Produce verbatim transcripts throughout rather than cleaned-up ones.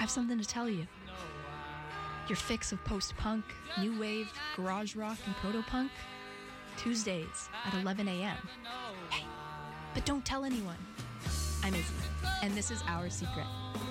have something to tell you. Your fix of post-punk, new wave, garage rock, and proto-punk? Tuesdays at eleven a.m. Hey, but don't tell anyone. I'm Izzy, and this is Our Secret.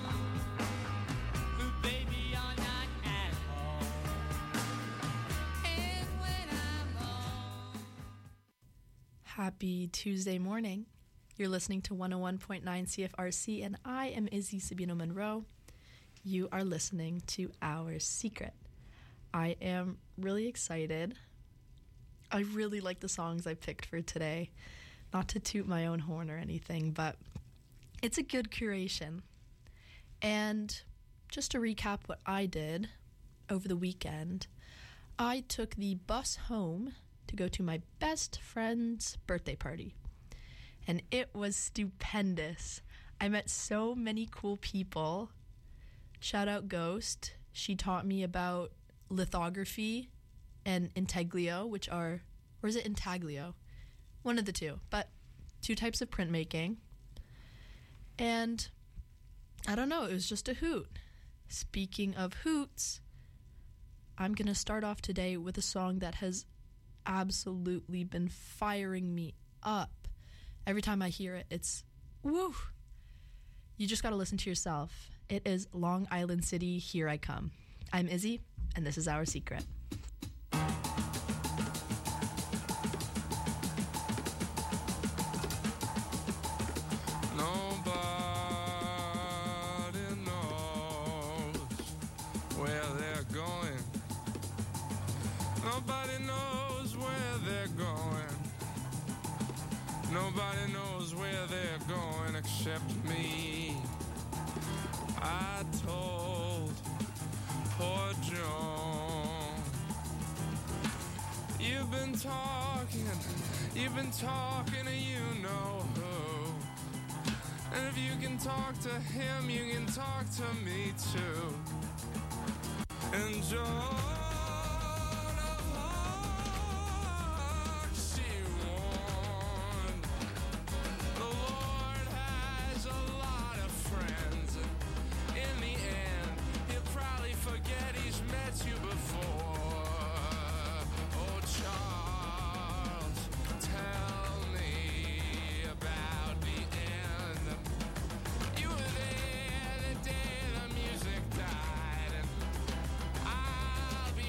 Happy Tuesday morning. You're listening to one oh one point nine C F R C, and I am Izzy Sabino Monroe. You are listening to Our Secret. I am really excited. I really like the songs I picked for today. Not to toot my own horn or anything, but it's a good curation. And just to recap what I did over the weekend, I took the bus home to go to my best friend's birthday party. And it was stupendous. I met so many cool people. Shout out Ghost. She taught me about lithography and intaglio, which are, or is it intaglio? One of the two, but two types of printmaking. And I don't know, it was just a hoot. Speaking of hoots, I'm going to start off today with a song that has absolutely been firing me up. Every time I hear it, it's woo. You just got to listen to yourself. It is Long Island City, Here I Come. I'm Izzy, and this is Our Secret. Nobody knows where they're going. Nobody knows where they're going. Nobody knows where they're going except me. I told poor Joan, you've been talking, you've been talking to you know who. And if you can talk to him, you can talk to me too. And Joan, forget he's met you before. Oh, Charles, tell me about the end. You were there the day the music died, and I'll be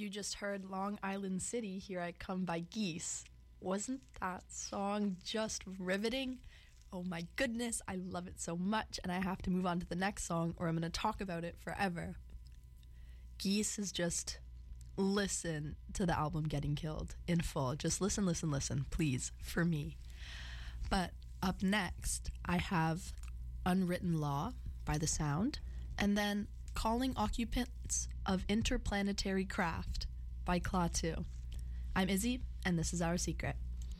You just heard Long Island City, Here I Come by Geese. Wasn't that song just riveting? Oh my goodness, I love it so much, and I have to move on to the next song or I'm going to talk about it forever. Geese is just, listen to the album Getting Killed in full. Just listen, listen, listen, please, for me. But up next, I have Unwritten Law by The Sound, and then Calling Occupants of Interplanetary Craft by Klaatu. I'm Izzy, and this is Our Secret.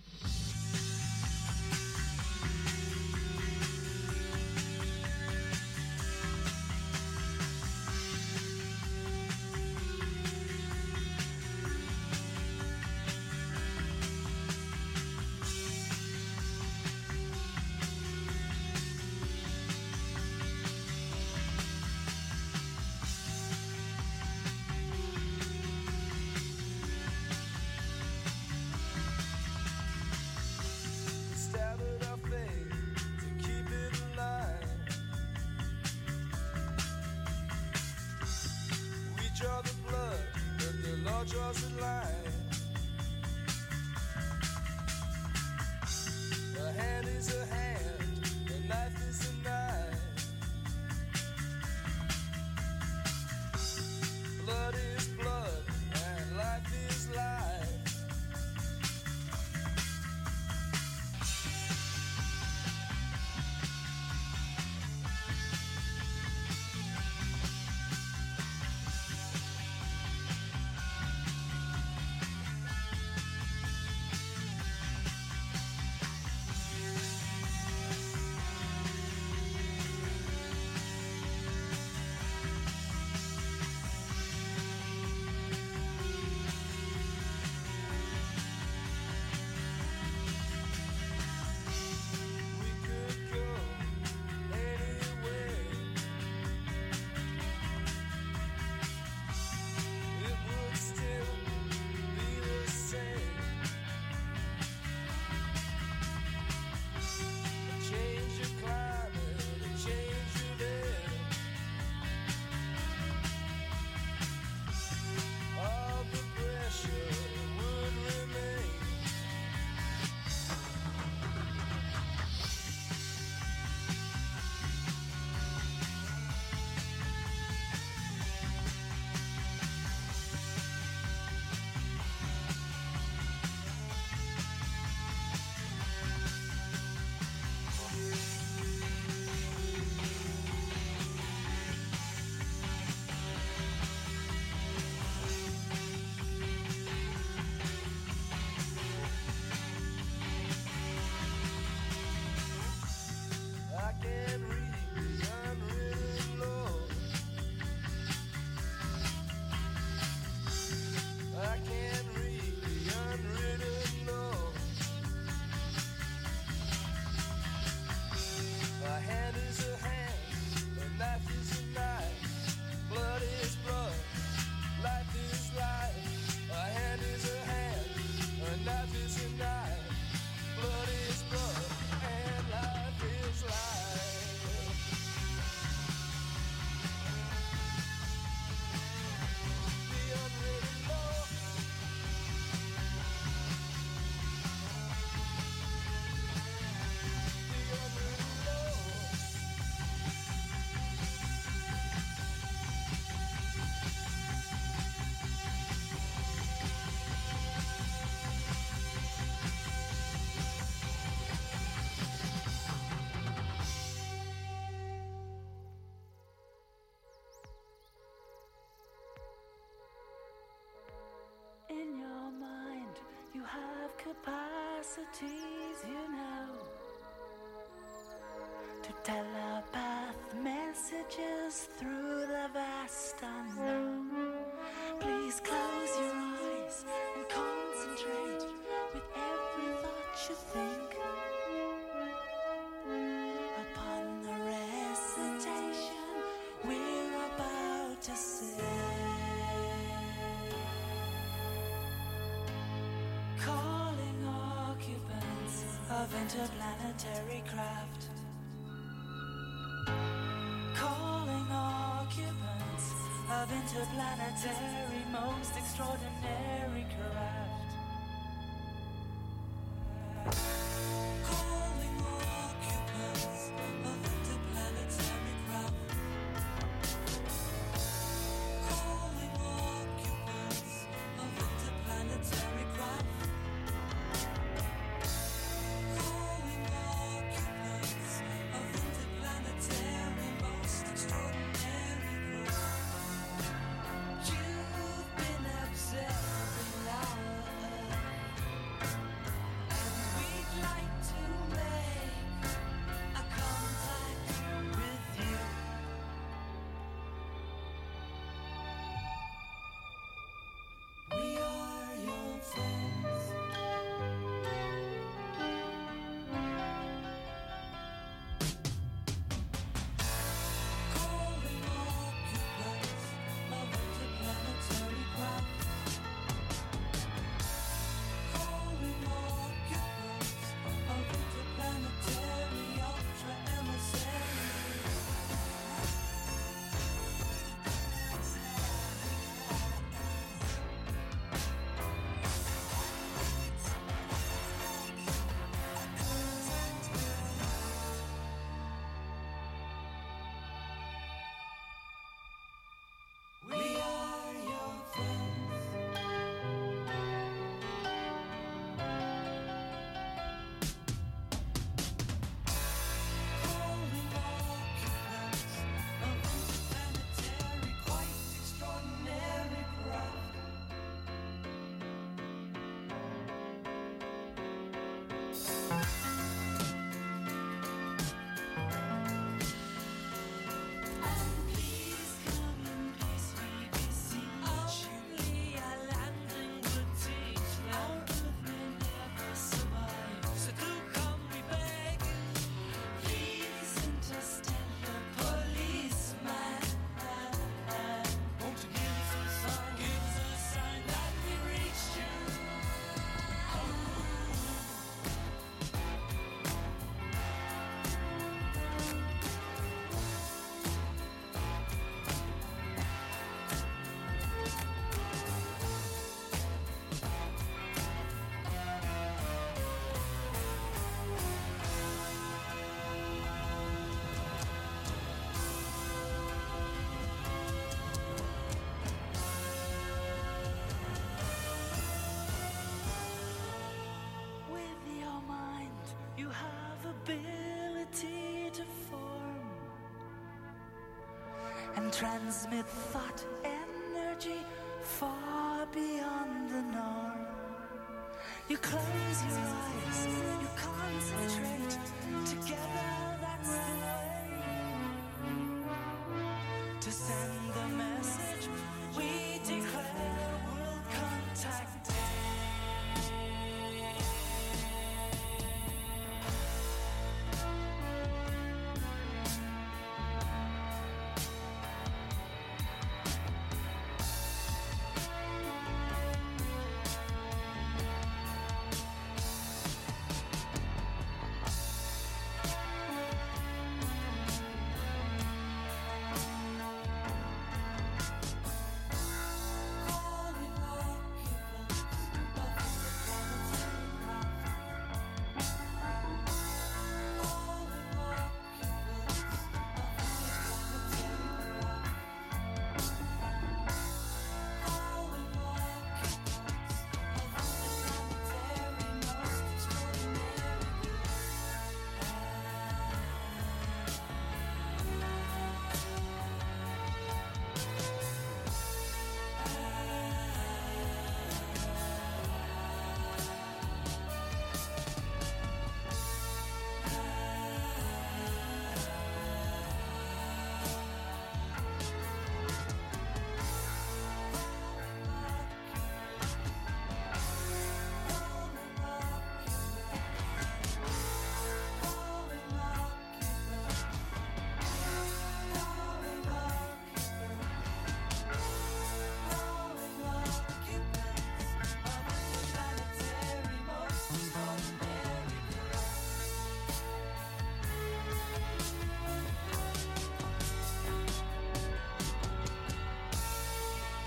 Capacities, you know, to telepath messages through the vast unknown. Please close your eyes and concentrate with every thought you think upon the recitation we're about to sing. Of interplanetary craft, calling occupants of interplanetary interplanetary, most extraordinary craft. Calling occupants of interplanetary craft. Calling occupants of interplanetary craft. Calling occupants of interplanetary, most extraordinary craft. You've been observing our Earth, and we'd like to make a contact with you. We are your friends. Calling occupants of interplanetary craft. Calling occupants of interplanetary ultra emissaries. We are your friends. Calling occupants of interplanetary, quite extraordinary craft. And please come in peace, we beseech. Only a landing would teach. Our Earth may never survive, so do come, we beg. Please, interstellar policeman, won't you give us a sign? Give us a sign that we reached you. With your mind, you have ability to form and transmit thought energy far beyond the norm. You close your eyes, you concentrate. Together, that's the way to send the message we declare world contact day.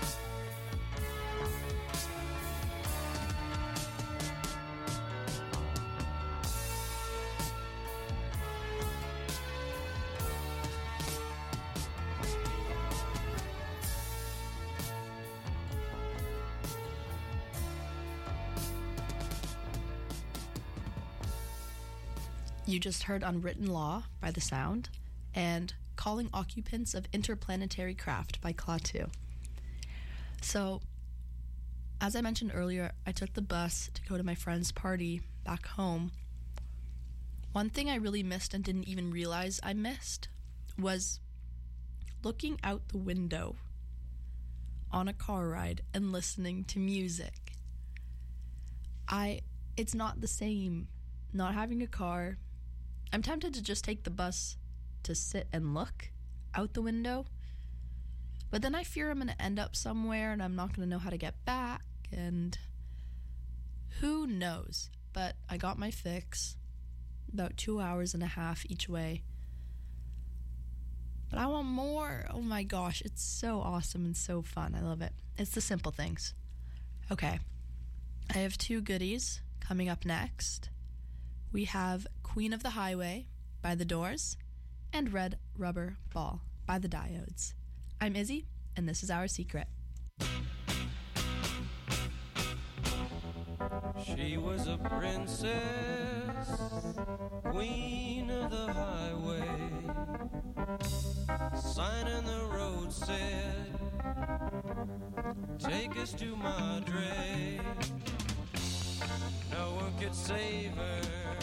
You just heard Unwritten Law by The Sound and Calling Occupants of Interplanetary Craft by Klaatu. So, as I mentioned earlier, I took the bus to go to my friend's party back home. One thing I really missed and didn't even realize I missed was looking out the window on a car ride and listening to music. I, it's not the same not having a car. I'm tempted to just take the bus to sit and look out the window, but then I fear I'm going to end up somewhere and I'm not going to know how to get back, and who knows. But I got my fix, about two hours and a half each way. But I want more. Oh my gosh, it's so awesome and so fun. I love it. It's the simple things. Okay, I have two goodies coming up next. We have Queen of the Highway by The Doors and Red Rubber Ball by The Diodes. I'm Izzy, and this is Our Secret. She was a princess, queen of the highway. Sign in the road said, take us to Madre. No one could save her,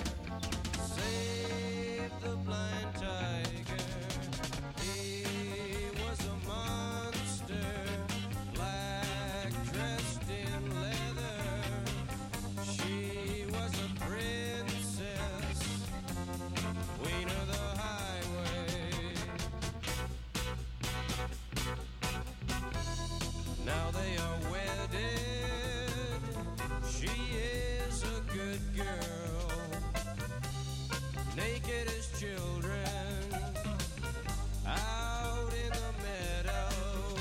save the blind tiger. He was a monster, black, dressed in leather. She was a princess, queen of the highway. Now they are wedded. She is a good girl, naked as children, out in the meadow.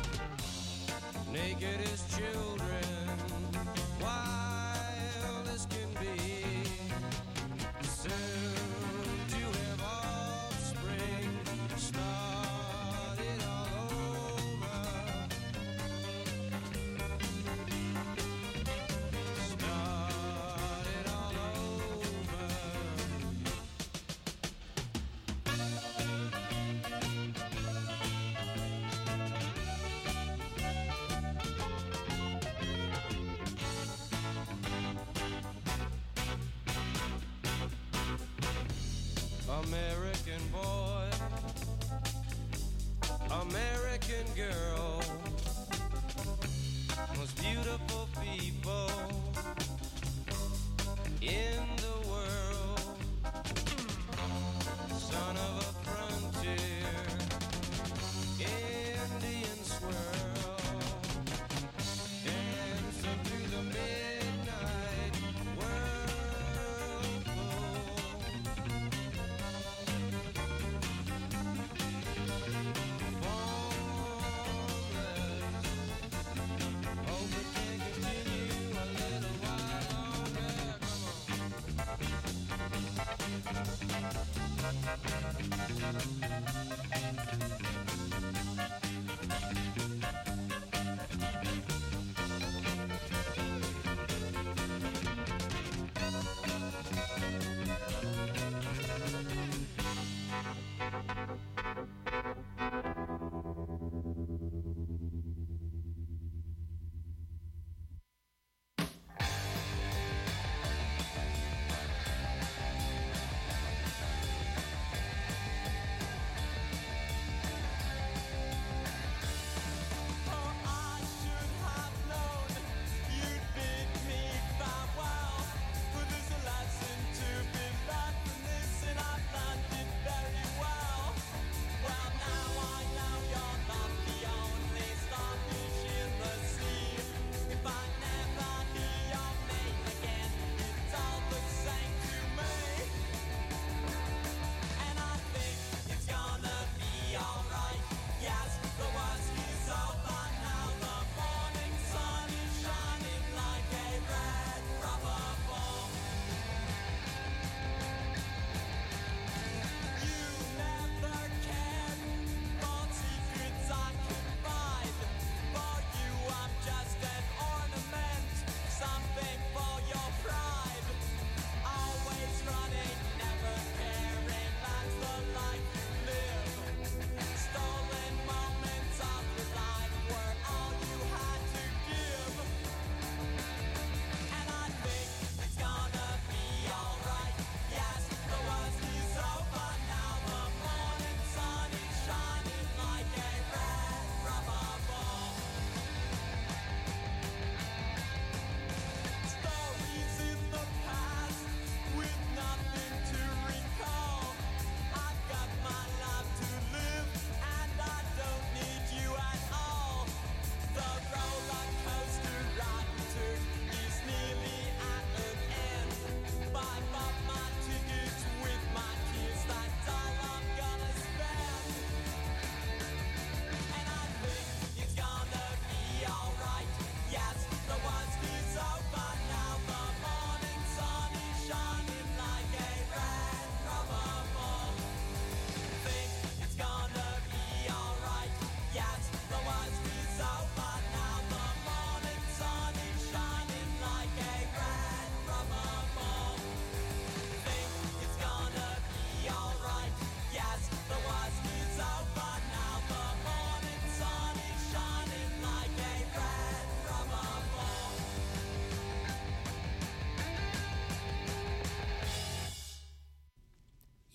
Naked as children, wild as can be. Soon to have offspring, start it all over. Start it all over. American boy, American girl, most beautiful people in the world. Son of a frontier, Indian swirl, dancing through the midnight whirlpool. Formless, hope it can continue. I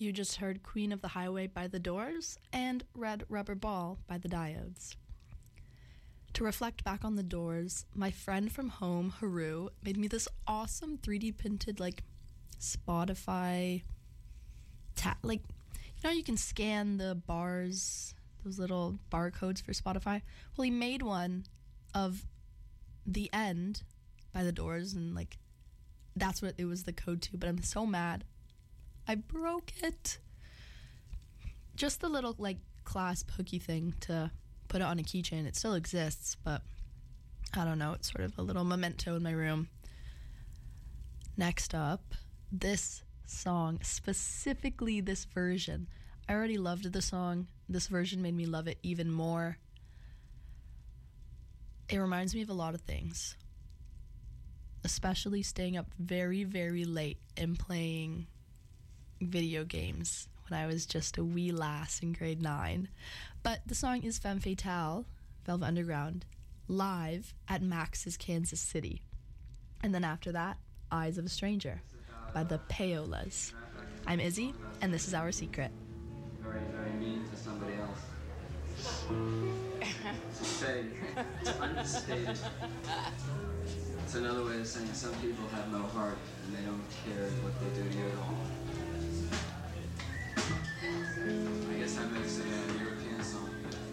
You just heard Queen of the Highway by The Doors and Red Rubber Ball by The Diodes. To reflect back on The Doors, my friend from home, Haru, made me this awesome three D printed, like, Spotify, ta- like, you know, you can scan the bars, those little barcodes for Spotify. Well, he made one of The End by The Doors, and, like, that's what it was the code to, but I'm so mad. I broke it. Just the little, like, clasp hooky thing to put it on a keychain. It still exists, but I don't know. It's sort of a little memento in my room. Next up, this song, specifically this version. I already loved the song. This version made me love it even more. It reminds me of a lot of things, especially staying up very, very late and playing video games when I was just a wee lass in grade nine. But the song is Femme Fatale, Velvet Underground, live at Max's Kansas City. And then after that, Eyes of a Stranger by the Payolas. I'm Izzy, and this is Our Secret. Very, very mean to somebody else. To say, it's understated. It's another way of saying some people have no heart and they don't care what they do to you at all. I guess that makes it a European song.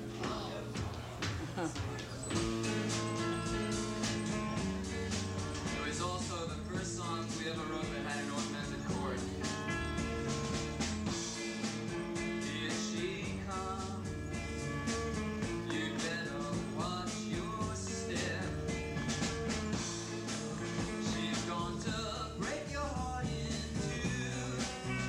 It was also the first song we ever wrote that had an augmented chord. Here she comes, you'd better watch your step. She's going to break your heart in two.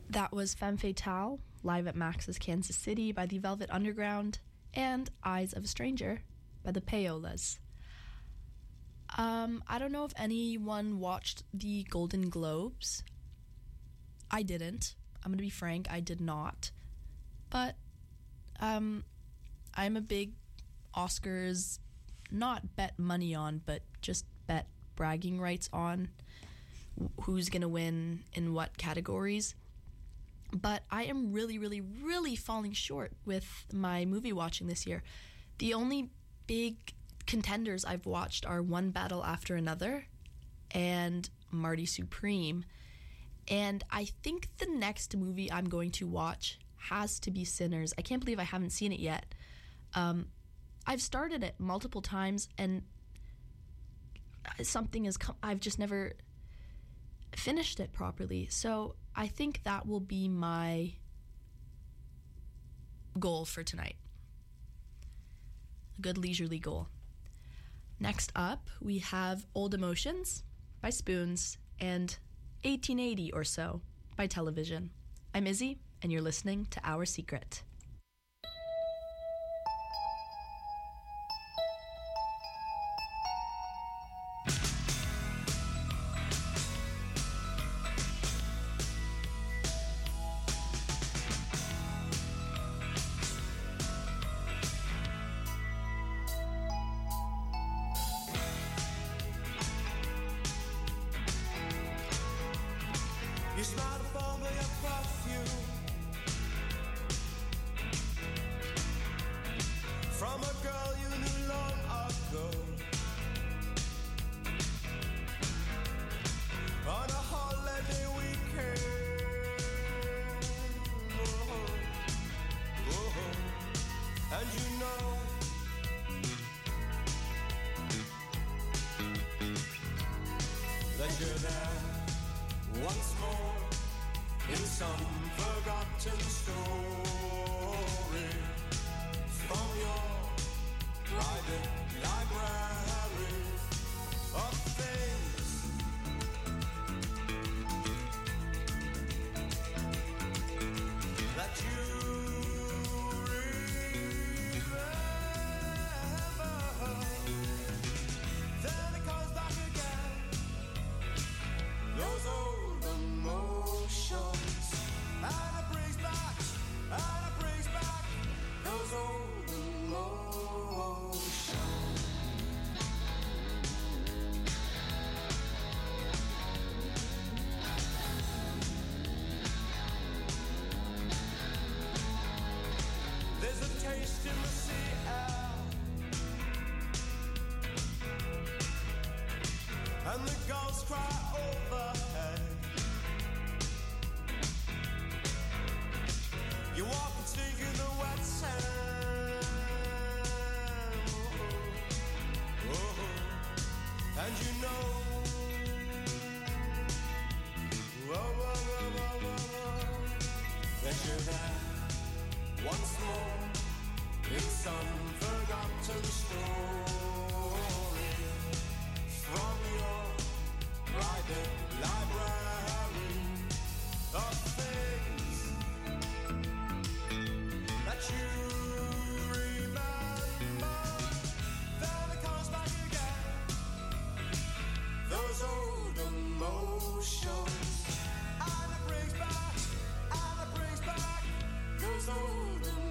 That was Femme Fatale, live at Max's Kansas City by the Velvet Underground, and Eyes of a Stranger by the Payolas. Um, I don't know if anyone watched the Golden Globes. I didn't. I'm gonna be frank, I did not. But um, I'm a big Oscars, not bet money on, but just bet bragging rights on who's gonna win in what categories. But I am really, really, really falling short with my movie watching this year. The only big contenders I've watched are One Battle After Another and Marty Supreme. And I think the next movie I'm going to watch has to be Sinners. I can't believe I haven't seen it yet. Um, I've started it multiple times, and something has come. I've just never finished it properly. So I think that will be my goal for tonight. A good leisurely goal. Next up, we have Old Emotions by Spoons and eighteen eighty or so by Television. I'm Izzy, and you're listening to Our Secret. You smile to fall by your perfume from a girl you knew long ago. On a holiday weekend, oh, oh, and you know that you're there once more in some forgotten story from your private library of things that you remember. Then it comes back again, those old emotions, and it brings back, and it brings back those old emotions. There's a taste in the sea air, and the gulls cry overhead. You walk and sink in the wet sand, oh, oh, and you know, whoa, whoa, whoa, whoa, whoa, whoa, that you're there once more in some forgotten story from your private library of things that you remember. Then it comes back again, those old emotions, and it brings back, and it brings back those old emotions.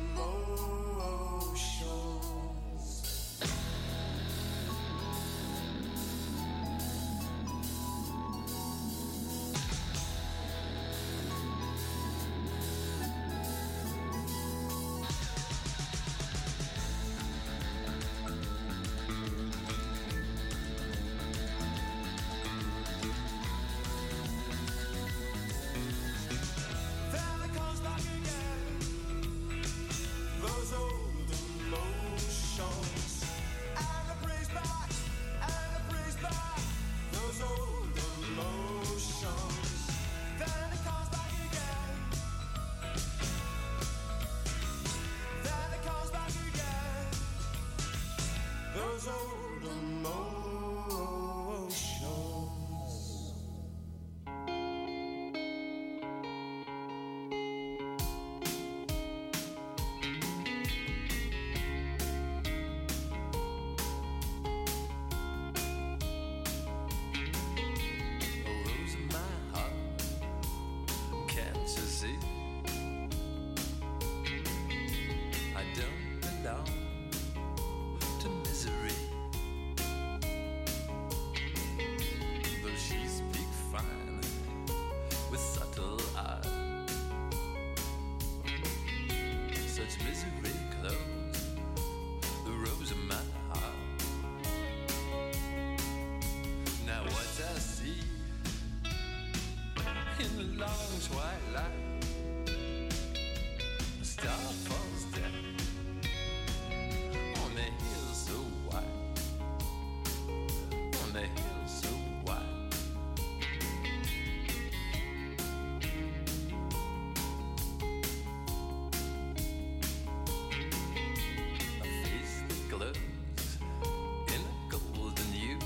Then it comes back again, those old emotions, and it brings back, and it brings back those old emotions. Then it comes back again, then it comes back again, those old emotions. long twilight, a star falls down on the hill so wide, on the hill so wide. A face that glows in a golden hue.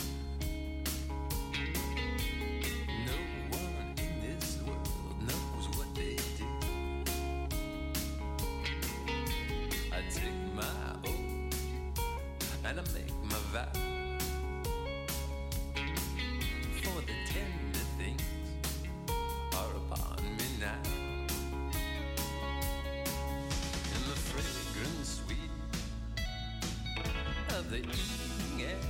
No one in this world knows what they do. I take my oath and I make my vow. For the tender things are upon me now. In the fragrant sweet of the evening air,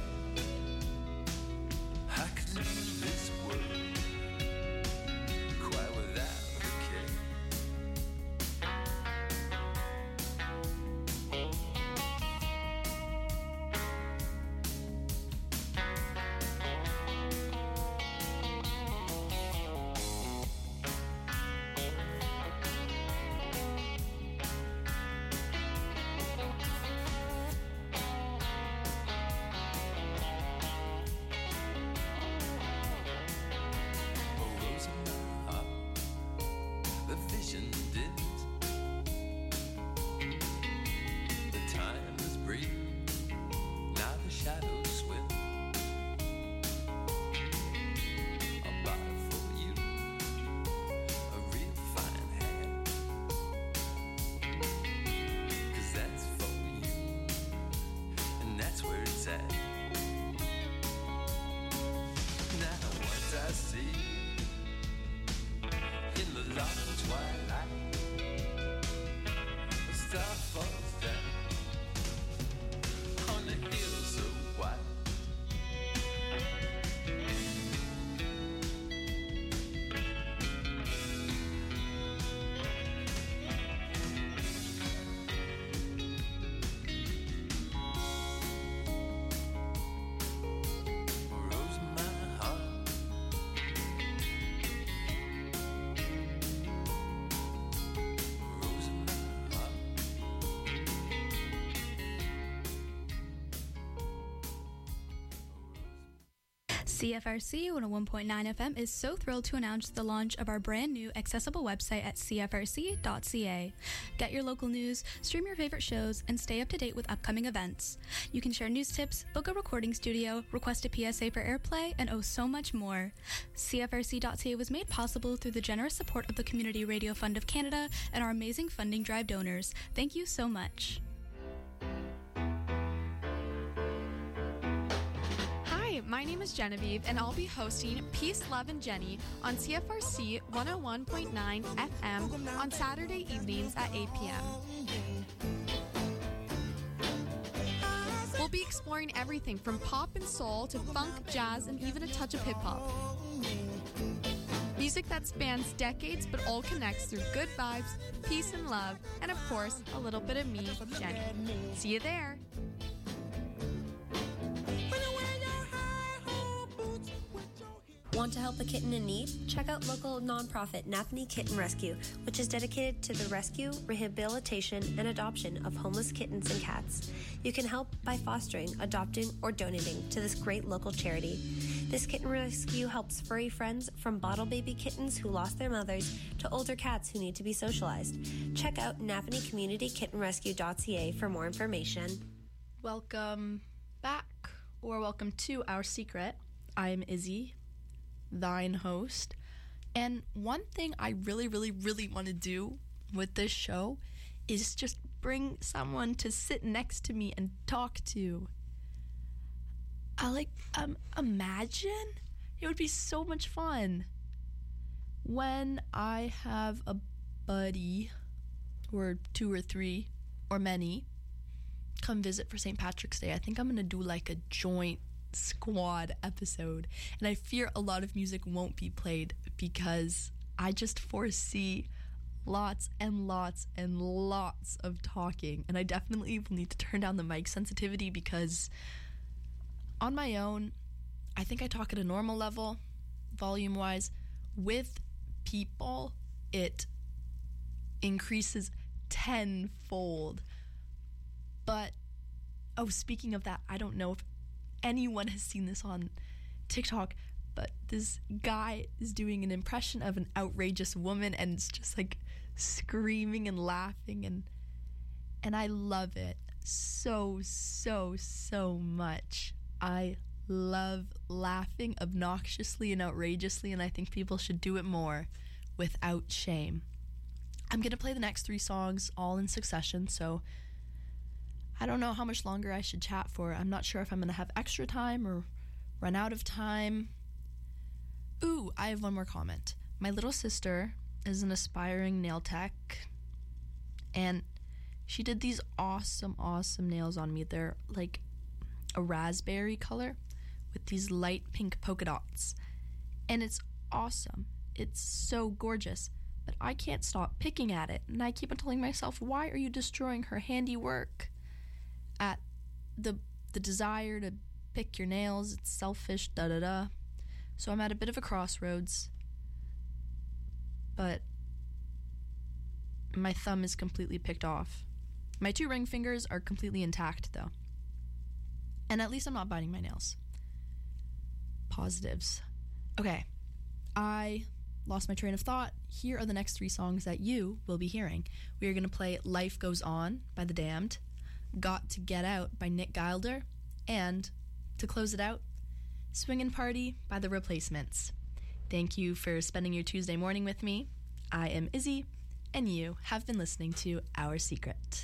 I could leave this world quite without a care. A rose in my heart, the vision dims. The time is brief, now the shadows swim. I'll buy for you a real fine hat, 'cause that's for you, and that's where it's at. Now what I see in the long twilight, a star falls down on the hill so wide. A rose in my heart, a rose in my heart. C F R C one oh one point nine F M is so thrilled to announce the launch of our brand new accessible website at c f r c dot c a. Get your local news, stream your favorite shows, and stay up to date with upcoming events. You can share news tips, book a recording studio, request a P S A for airplay, and oh so much more. c f r c dot c a was made possible through the generous support of the Community Radio Fund of Canada and our amazing funding drive donors. Thank you so much. Hi, my name is Genevieve, and I'll be hosting Peace, Love, and Jenny on C F R C one oh one point nine F M on Saturday evenings at eight p.m. We'll be exploring everything from pop and soul to funk, jazz, and even a touch of hip-hop. Music that spans decades but all connects through good vibes, peace and love, and of course, a little bit of me, Jenny. See you there! Want to help a kitten in need? Check out local nonprofit Napanee Kitten Rescue, which is dedicated to the rescue, rehabilitation, and adoption of homeless kittens and cats. You can help by fostering, adopting, or donating to this great local charity. This kitten rescue helps furry friends from bottle baby kittens who lost their mothers to older cats who need to be socialized. Check out napanee community kitten rescue dot c a for more information. Welcome back, or welcome to Our Secret. I'm Izzy, thine host. And one thing I really, really, really want to do with this show is just bring someone to sit next to me and talk to. I like, um, imagine it would be so much fun when I have a buddy or two or three or many come visit for Saint Patrick's Day. I think I'm going to do like a joint squad episode, and I fear a lot of music won't be played because I just foresee lots and lots and lots of talking, and I definitely will need to turn down the mic sensitivity because on my own I think I talk at a normal level volume wise. With people, it increases tenfold. But, oh, speaking of that, I don't know if anyone has seen this on TikTok, but this guy is doing an impression of an outrageous woman, and it's just like screaming and laughing, and and I love it so, so, so much. I love laughing obnoxiously and outrageously, and I think people should do it more without shame. I'm going to play the next three songs all in succession, so I don't know how much longer I should chat for. I'm not sure if I'm going to have extra time or run out of time. Ooh, I have one more comment. My little sister is an aspiring nail tech, and she did these awesome, awesome nails on me. They're like a raspberry color with these light pink polka dots, and it's awesome. It's so gorgeous, but I can't stop picking at it, and I keep on telling myself, why are you destroying her handiwork? At the the desire to pick your nails, it's selfish, da da da. So I'm at a bit of a crossroads, but my thumb is completely picked off. My two ring fingers are completely intact, though. And at least I'm not biting my nails. Positives. Okay, I lost my train of thought. Here are the next three songs that you will be hearing. We are going to play Life Goes On by The Damned, Got to Get Out by Nick Gilder, and, to close it out, Swingin' Party by The Replacements. Thank you for spending your Tuesday morning with me. I am Izzy, and you have been listening to Our Secret.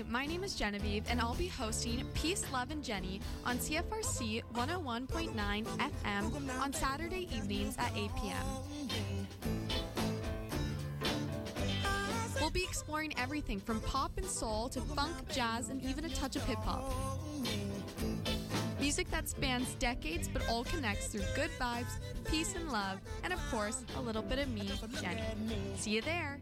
my name is Genevieve, and I'll be hosting Peace, Love, and Jenny on C F R C one oh one point nine F M on Saturday evenings at eight p.m. We'll be exploring everything from pop and soul to funk, jazz, and even a touch of hip-hop. Music that spans decades but all connects through good vibes, peace and love, and of course, a little bit of me, Jenny. See you there!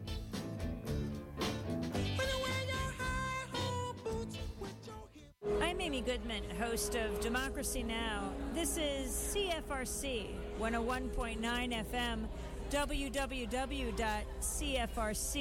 I'm Amy Goodman, host of Democracy Now! This is C F R C one oh one point nine F M, w w w dot c f r c